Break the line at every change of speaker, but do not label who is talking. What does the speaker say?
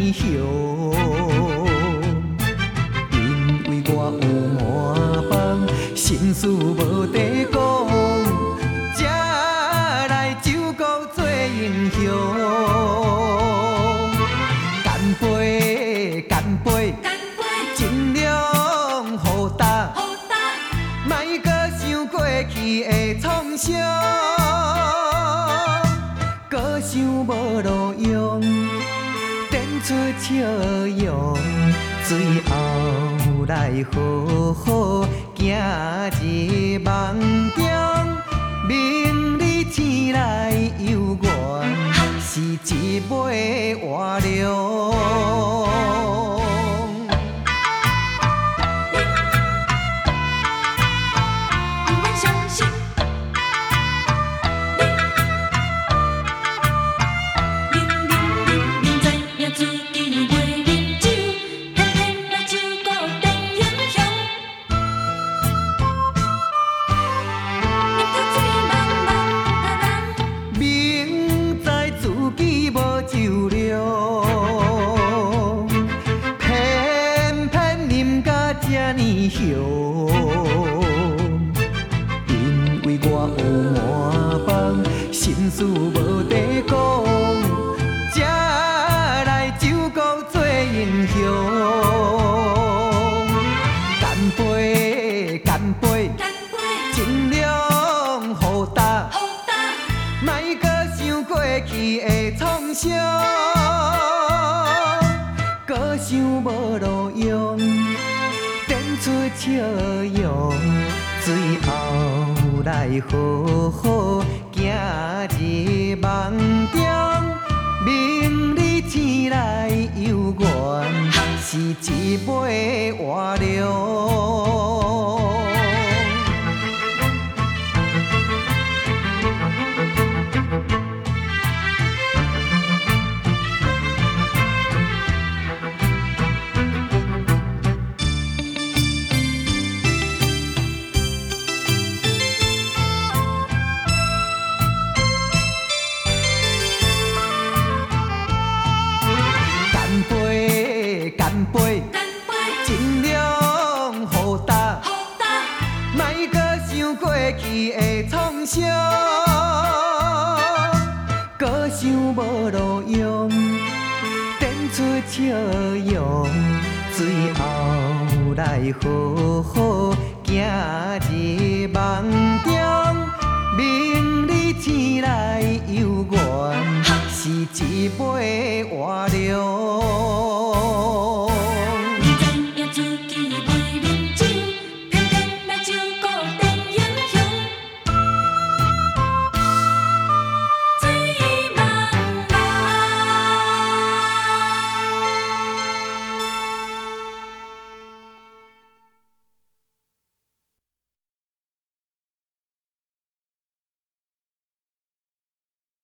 凶。因为我有满腹心事无地讲，才来酒局做英雄。干杯，干杯，尽量互答，莫搁想过去的创伤。搁想无路用，点出笑容，最后来好好行入梦中。明日醒来犹原是一尾活龙。因为我有满腹心事无地讲，才来酒局做英雄。干杯，干杯，尽量互答，莫搁想过去的创伤。搁想无路用，出笑容，最后来好好行入梦中。明日醒来犹原是一尾活龙。干杯，尽量互答，莫搁想过去的创伤。搁想无路用，点出笑容，最后来好好行入梦中。明日醒来犹原是一尾活龙。